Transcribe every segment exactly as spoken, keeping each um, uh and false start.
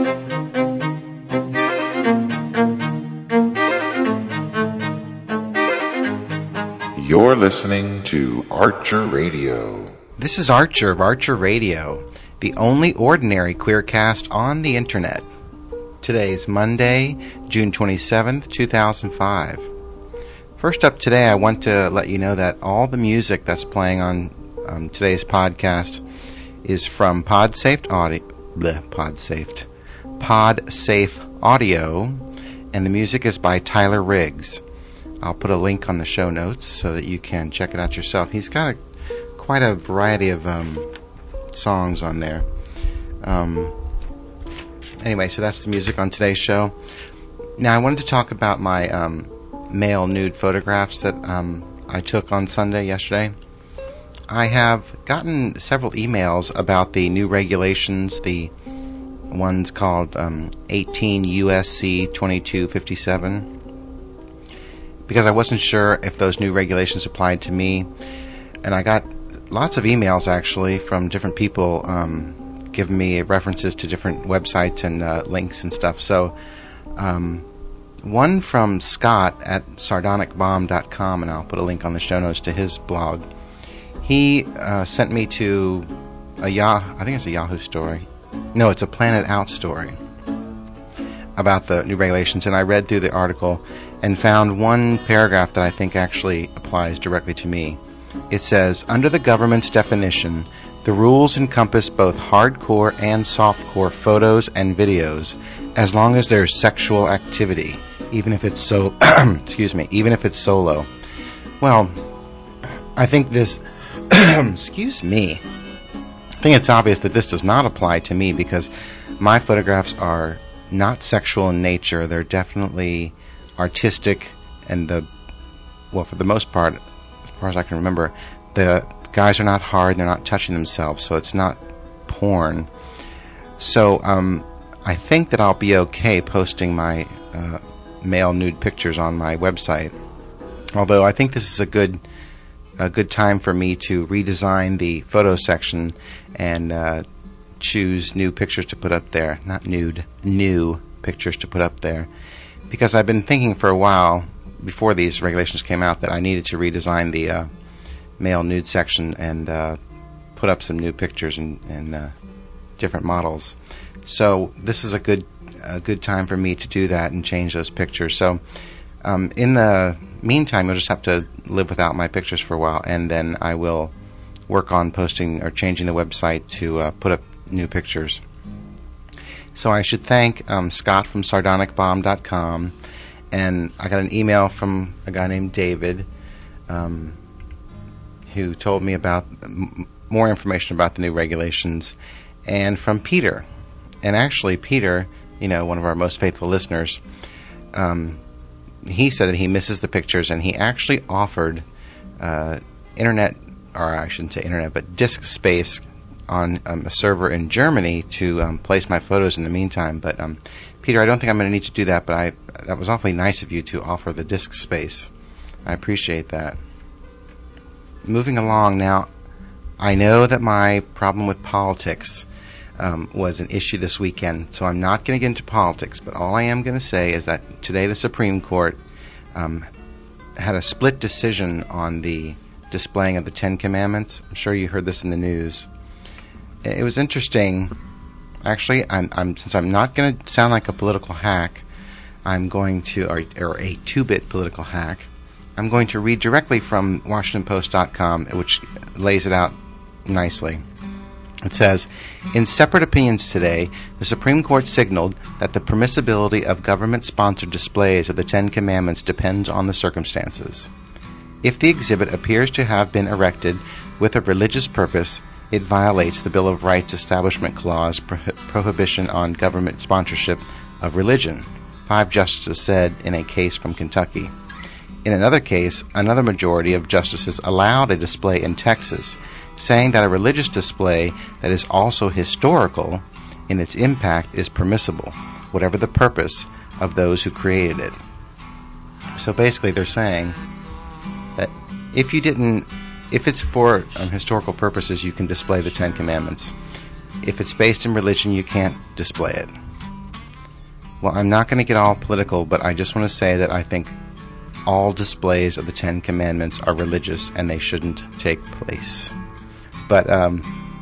You're listening to Archer Radio. This is Archer of Archer Radio, the only ordinary queercast on the internet. Today's Monday, June twenty-seventh, two thousand five. First up today, I want to let you know that all the music that's playing on um, today's podcast is from PodSafe Audio, bleh, PodSafe, PodSafe Audio, and the music is by Tyler Riggs. I'll put a link on the show notes so that you can check it out yourself. He's got a, quite a variety of um, songs on there. Um, anyway, so that's the music on today's show. Now, I wanted to talk about my um, male nude photographs that um, I took on Sunday, yesterday. I have gotten several emails about the new regulations, the ones called um, eighteen U S C twenty-two fifty-seven. Because I wasn't sure if those new regulations applied to me. And I got lots of emails, actually, from different people um, giving me references to different websites and uh, links and stuff. So, um, one from Scott at sardonic bomb dot com, and I'll put a link on the show notes to his blog. He uh, sent me to a Yahoo, I think it's a Yahoo story. No, it's a Planet Out story about the new regulations. And I read through the article and found one paragraph that I think actually applies directly to me. It says, under the government's definition, the rules encompass both hardcore and softcore photos and videos, as long as there's sexual activity, even if it's so, excuse me, even if it's solo. Well, I think this, excuse me, I think it's obvious that this does not apply to me because my photographs are not sexual in nature. They're definitely artistic, and the well for the most part, as far as I can remember, the guys are not hard, they're not touching themselves, so it's not porn. So um, I think that I'll be okay posting my uh, male nude pictures on my website, although I think this is a good a good time for me to redesign the photo section and uh, choose new pictures to put up there, not nude, new pictures to put up there. Because I've been thinking for a while, before these regulations came out, that I needed to redesign the uh, male nude section and uh, put up some new pictures and, and uh, different models. So this is a good a good time for me to do that and change those pictures. So um, in the meantime, you'll just have to live without my pictures for a while, and then I will work on posting or changing the website to uh, put up new pictures. So I should thank um, Scott from sardonic bomb dot com, and I got an email from a guy named David um, who told me about m- more information about the new regulations, and from Peter. And actually, Peter, you know, one of our most faithful listeners, um, he said that he misses the pictures, and he actually offered uh, internet, or I shouldn't say internet, but disk space on um, a server in Germany to um, place my photos in the meantime. But um, Peter, I don't think I'm going to need to do that, but I that was awfully nice of you to offer the disk space. I appreciate that. Moving along now, I know that my problem with politics um, was an issue this weekend, so I'm not going to get into politics, but all I am going to say is that today the Supreme Court um, had a split decision on the displaying of the Ten Commandments. I'm sure you heard this in the news. It was interesting. Actually, I'm, I'm since I'm not going to sound like a political hack, I'm going to, or, or a two-bit political hack, I'm going to read directly from Washington Post dot com, which lays it out nicely. It says, in separate opinions today, the Supreme Court signaled that the permissibility of government-sponsored displays of the Ten Commandments depends on the circumstances. If the exhibit appears to have been erected with a religious purpose, it violates the Bill of Rights Establishment Clause pro- prohibition on government sponsorship of religion, five justices said in a case from Kentucky. In another case, another majority of justices allowed a display in Texas, saying that a religious display that is also historical in its impact is permissible, whatever the purpose of those who created it. So basically they're saying that if you didn't If it's for um, historical purposes, you can display the Ten Commandments. If it's based in religion, you can't display it. Well, I'm not going to get all political, but I just want to say that I think all displays of the Ten Commandments are religious and they shouldn't take place. But um,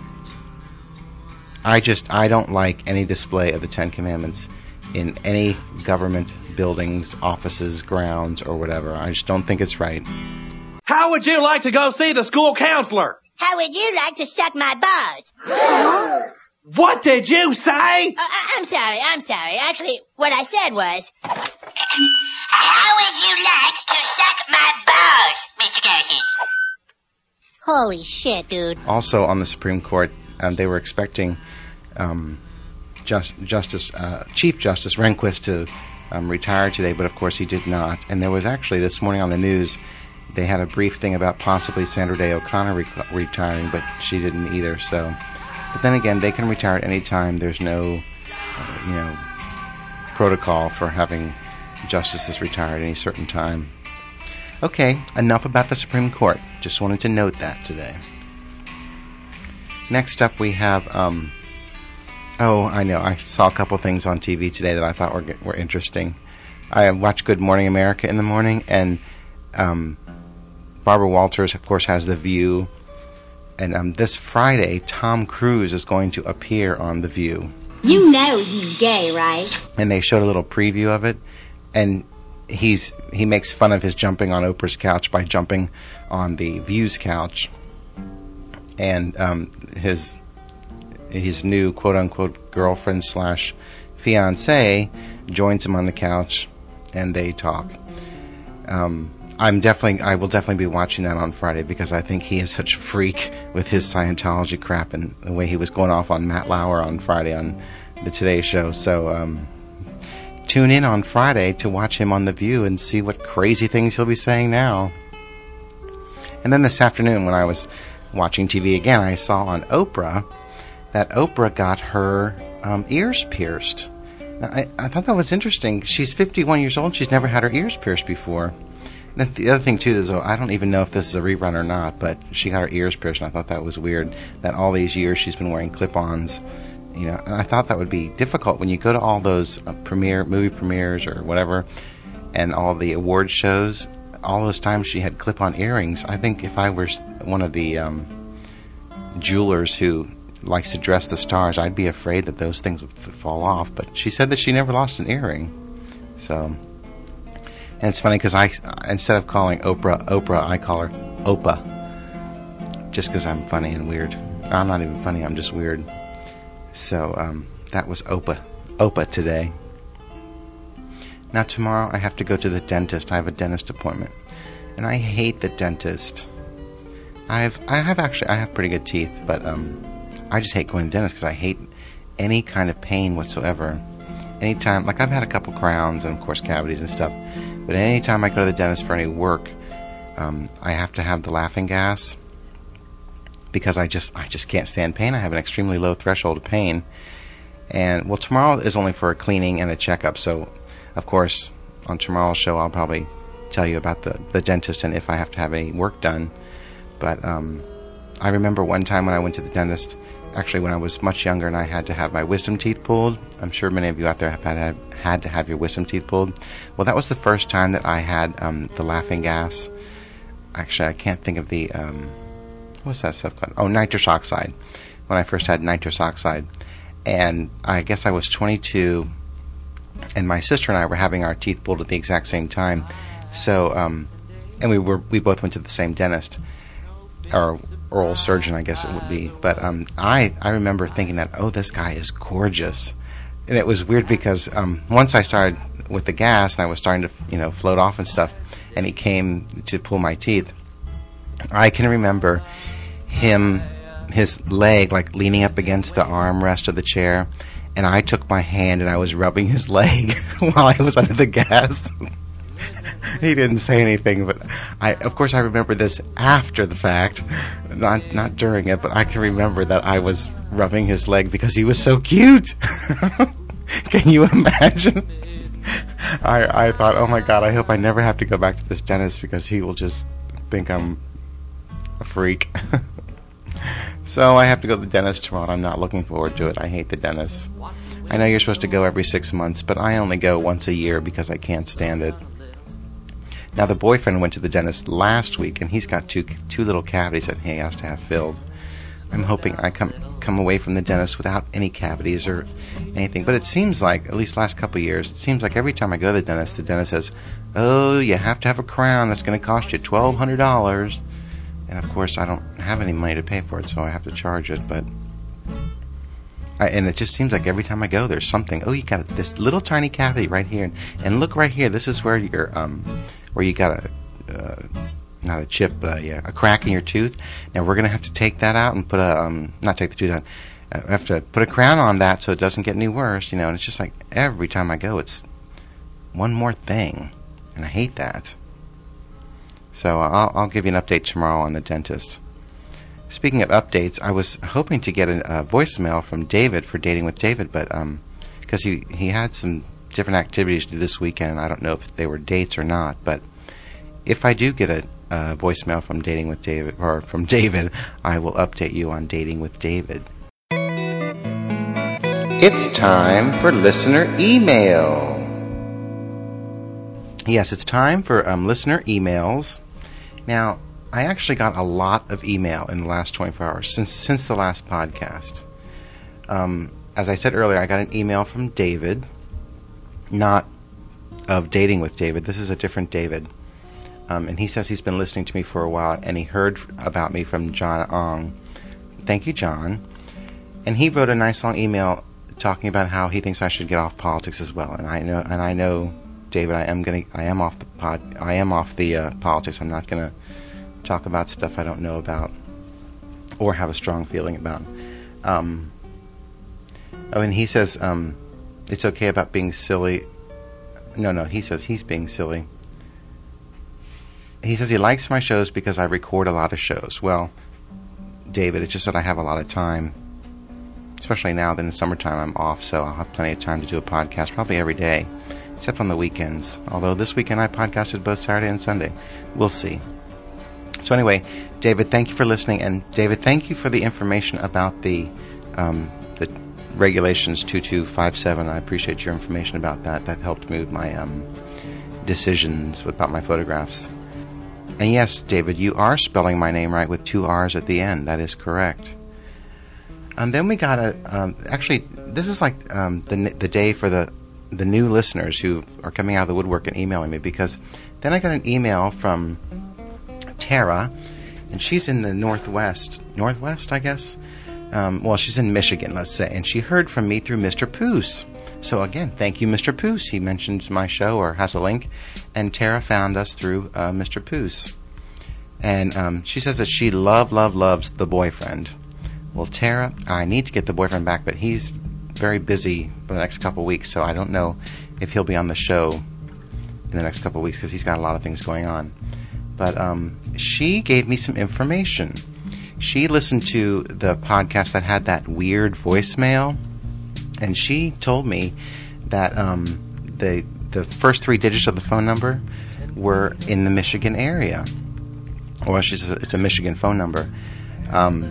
I just, I don't like any display of the Ten Commandments in any government buildings, offices, grounds, or whatever. I just don't think it's right. How would you like to go see the school counselor? How would you like to suck my balls? What did you say? Uh, I- I'm sorry, I'm sorry. Actually, what I said was... How would you like to suck my balls, Mister Garcia? Holy shit, dude. Also, on the Supreme Court, um, they were expecting um, Just, Justice uh, Chief Justice Rehnquist to um, retire today, but of course he did not. And there was actually, this morning on the news, they had a brief thing about possibly Sandra Day O'Connor re- retiring, but she didn't either, so... But then again, they can retire at any time. There's no, uh, you know, protocol for having justices retire at any certain time. Okay, enough about the Supreme Court. Just wanted to note that today. Next up, we have. Um, oh, I know. I saw a couple things on T V today that I thought were were interesting. I watched Good Morning America in the morning, and um, Barbara Walters, of course, has The View. And um, this Friday, Tom Cruise is going to appear on The View. You know he's gay, right? And they showed a little preview of it. And he's he makes fun of his jumping on Oprah's couch by jumping on the View's couch. And um, his his new quote-unquote girlfriend slash fiancé joins him on the couch, and they talk. Um... I'm definitely, I will definitely be watching that on Friday because I think he is such a freak with his Scientology crap and the way he was going off on Matt Lauer on Friday on the Today Show. So um, tune in on Friday to watch him on The View and see what crazy things he'll be saying now. And then this afternoon when I was watching T V again, I saw on Oprah that Oprah got her um, ears pierced. Now, I, I thought that was interesting. She's fifty-one years old. She's never had her ears pierced before. The other thing, too, is oh, I don't even know if this is a rerun or not, but she got her ears pierced, and I thought that was weird, that all these years she's been wearing clip-ons. You know, and I thought that would be difficult when you go to all those uh, premiere, movie premieres or whatever, and all the award shows, all those times she had clip-on earrings. I think if I were one of the um, jewelers who likes to dress the stars, I'd be afraid that those things would f- fall off. But she said that she never lost an earring. So... And it's funny because I, instead of calling Oprah Oprah, I call her Opa. Just because I'm funny and weird. I'm not even funny, I'm just weird. So um, that was Opa. Opa today. Now tomorrow I have to go to the dentist. I have a dentist appointment. And I hate the dentist. I have, I have actually, I have pretty good teeth. But um, I just hate going to the dentist because I hate any kind of pain whatsoever. Anytime, like I've had a couple crowns and of course cavities and stuff. But anytime I go to the dentist for any work, um, I have to have the laughing gas because I just I just can't stand pain. I have an extremely low threshold of pain. And, well, tomorrow is only for a cleaning and a checkup. So, of course, on tomorrow's show, I'll probably tell you about the, the dentist and if I have to have any work done. But um, I remember one time when I went to the dentist, actually when I was much younger and I had to have my wisdom teeth pulled. I'm sure many of you out there have had, have, had to have your wisdom teeth pulled. Well, that was the first time that I had um, the laughing gas. Actually, I can't think of the, um, what's that stuff called? Oh, nitrous oxide. When I first had nitrous oxide. And I guess I was twenty-two, and my sister and I were having our teeth pulled at the exact same time. So, um, and we were we both went to the same dentist, or oral surgeon, I guess it would be. But um, I I remember thinking that, oh, this guy is gorgeous, and it was weird because um, once I started with the gas and I was starting to you know float off and stuff, and he came to pull my teeth, I can remember him. His leg like leaning up against the armrest of the chair, and I took my hand and I was rubbing his leg while I was under the gas. He didn't say anything, but I, of course, I remember this after the fact, not not during it. But I can remember that I was rubbing his leg because he was so cute. Can you imagine? I I thought, oh my God, I hope I never have to go back to this dentist because he will just think I'm a freak. So I have to go to the dentist tomorrow. I'm not looking forward to it. I hate the dentist. I know you're supposed to go every six months, but I only go once a year because I can't stand it. Now, the boyfriend went to the dentist last week, and he's got two two little cavities that he has to have filled. I'm hoping I come come away from the dentist without any cavities or anything. But it seems like, at least last couple of years, it seems like every time I go to the dentist, the dentist says, oh, you have to have a crown. That's going to cost you twelve hundred dollars. And, of course, I don't have any money to pay for it, so I have to charge it. But I, And it just seems like every time I go, there's something. Oh, you got this little tiny cavity right here. And, and look right here. This is where you're, um, where you got a... Uh, not a chip, but a, yeah, a crack in your tooth. Now we're going to have to take that out and put a, um, not take the tooth out, uh, we have to put a crown on that so it doesn't get any worse, you know, and it's just like every time I go, it's one more thing, and I hate that. So uh, I'll, I'll give you an update tomorrow on the dentist. Speaking of updates, I was hoping to get a, a voicemail from David for Dating with David, but, um, because he, he had some different activities to do this weekend, and I don't know if they were dates or not, but if I do get a Uh, voicemail from Dating with David, or from David, I will update you on Dating with David. It's time for listener email. Yes, it's time for um, listener emails. Now, I actually got a lot of email in the last twenty-four hours since since the last podcast. Um, as I said earlier, I got an email from David, not of Dating with David. This is a different David. Um, and he says he's been listening to me for a while, and he heard about me from John Ong. Thank you, John. And he wrote a nice long email talking about how he thinks I should get off politics as well. And I know, and I know, David, I am gonna, I am off the pod, I am off the uh, politics. I'm not gonna talk about stuff I don't know about or have a strong feeling about. Um, oh, and he says um, it's okay about being silly. No, no, he says he's being silly. He says he likes my shows because I record a lot of shows. Well, David, it's just that I have a lot of time, especially now that in the summertime I'm off, so I'll have plenty of time to do a podcast probably every day, except on the weekends. Although this weekend I podcasted both Saturday and Sunday. We'll see. So anyway, David, thank you for listening. And David, thank you for the information about the um, the regulations two two five seven. I appreciate your information about that. That helped me with my um, decisions about my photographs. And yes, David, you are spelling my name right with two R's at the end. That is correct. And then we got a... Um, actually, this is like um, the the day for the the new listeners who are coming out of the woodwork and emailing me, because then I got an email from Tara, and she's in the Northwest. Northwest, I guess? Um, well, she's in Michigan, let's say. And she heard from me through Mister Poos. So again, thank you, Mister Poos. He mentioned my show or has a link. And Tara found us through uh, Mister Poos. And um, she says that she love, love, loves the boyfriend. Well, Tara, I need to get the boyfriend back, but he's very busy for the next couple of weeks, so I don't know if he'll be on the show in the next couple of weeks because he's got a lot of things going on. But um, she gave me some information. She listened to the podcast that had that weird voicemail, and she told me that um, the the first three digits of the phone number were in the Michigan area. Or she says it's a Michigan phone number. Um,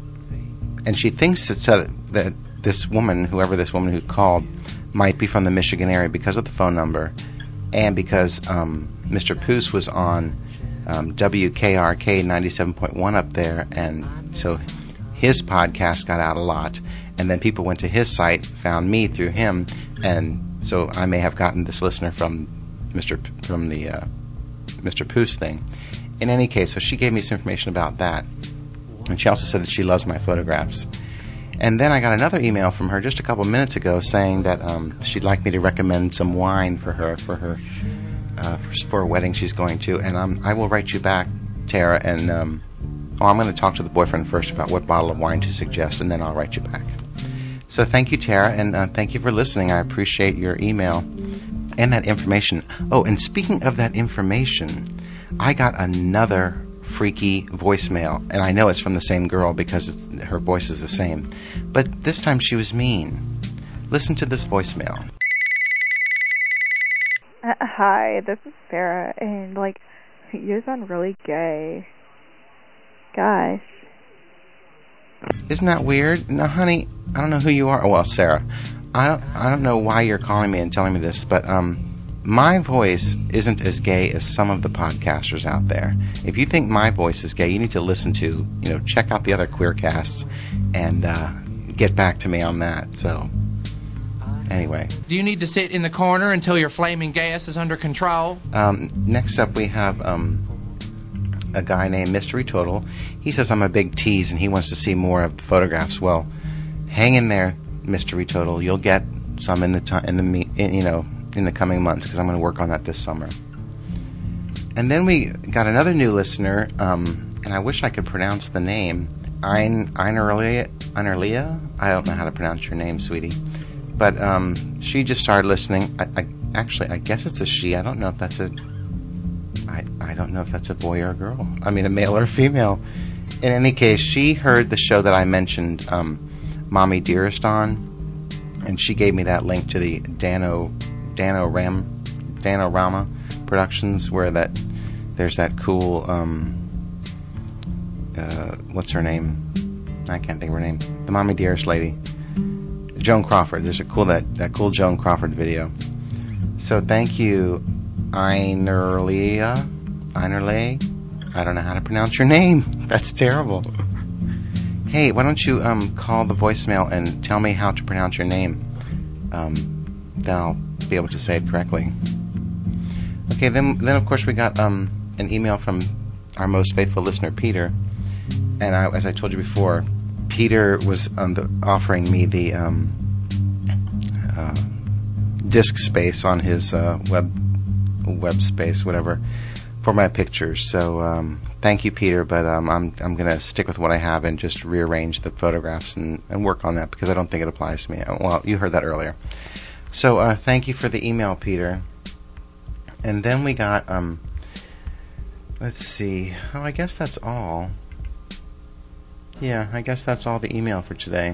and she thinks that, so that this woman, whoever this woman who called, might be from the Michigan area because of the phone number, and because um, Mister Poos was on um, W K R K ninety-seven point one up there, and so his podcast got out a lot, and then people went to his site, found me through him, and so I may have gotten this listener from Mister P- from the uh, Mister Poos thing. In any case, so she gave me some information about that, and she also said that she loves my photographs. And then I got another email from her just a couple minutes ago saying that um, she'd like me to recommend some wine for her for her uh, for, for a wedding she's going to. And um, I will write you back, Tara. And um, oh, I'm going to talk to the boyfriend first about what bottle of wine to suggest, and then I'll write you back. So thank you, Tara, and uh, thank you for listening. I appreciate your email and that information. Oh, and speaking of that information, I got another freaky voicemail, and I know it's from the same girl because it's, her voice is the same, but this time she was mean. Listen to this voicemail. Uh, hi, this is Sarah, and like, you sound really gay. Gosh. Isn't that weird? No, honey, I don't know who you are. Oh, well, Sarah. I don't, I don't know why you're calling me and telling me this, but um, my voice isn't as gay as some of the podcasters out there. If you think my voice is gay, you need to listen to, you know, check out the other Queercasts and uh, get back to me on that. So, anyway. Do you need to sit in the corner until your flaming gas is under control? Um, next up, we have um, a guy named Mystery Total. He says I'm a big tease and he wants to see more of the photographs. Well, hang in there, Mystery Total. You'll get some in the time, in the me- in, you know. in the coming months, because I'm going to work on that this summer. And then we got another new listener, um, and I wish I could pronounce the name. Ein Einerlia. Einerlia? I don't know how to pronounce your name, sweetie. But um, she just started listening. I, I, actually, I guess it's a she. I don't know if that's a. I, I don't know if that's a boy or a girl. I mean, a male or a female. In any case, she heard the show that I mentioned, um, Mommy Dearest on, and she gave me that link to the Dano. Dano Ram, Danorama Productions, where that there's that cool um, uh, what's her name? I can't think of her name. The Mommy Dearest lady, Joan Crawford. There's a cool that that cool Joan Crawford video. So thank you, Einerlia, Einerle. I don't know how to pronounce your name. That's terrible. Hey, why don't you um call the voicemail and tell me how to pronounce your name? Um, then I'll be able to say it correctly. Okay, then then of course we got um an email from our most faithful listener, Peter. And I, as I told you before, Peter was um, the, offering me the um, uh, disk space on his uh, web web space, whatever, for my pictures. So um, thank you, Peter. But um, I'm I'm gonna stick with what I have and just rearrange the photographs and, and work on that because I don't think it applies to me. Well, you heard that earlier. So uh, thank you for the email, Peter. And then we got, um, let's see. Oh, I guess that's all. Yeah, I guess that's all the email for today.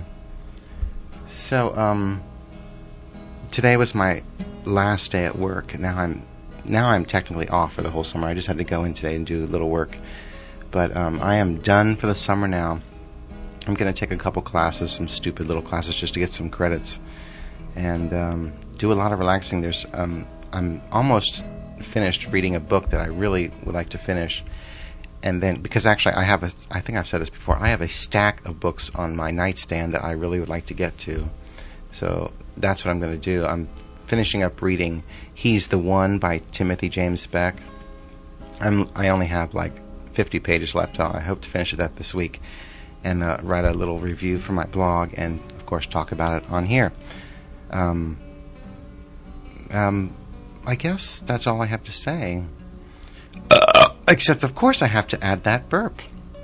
So, um, today was my last day at work. Now I'm, now I'm technically off for the whole summer. I just had to go in today and do a little work. But um, I am done for the summer now. I'm going to take a couple classes, some stupid little classes, just to get some credits. And um, do a lot of relaxing. There's, um, I'm almost finished reading a book that I really would like to finish. And then, because actually I have a, I think I've said this before, I have a stack of books on my nightstand that I really would like to get to. So that's what I'm going to do. I'm finishing up reading He's the One by Timothy James Beck. I'm, I only have like fifty pages left. I hope to finish that this week and uh, write a little review for my blog and, of course, talk about it on here. Um, um, I guess that's all I have to say. Uh, except, of course, I have to add that burp.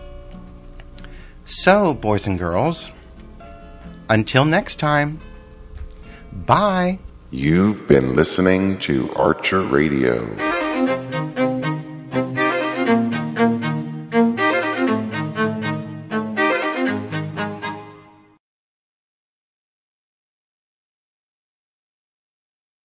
So, boys and girls, until next time, bye. You've been listening to Archer Radio.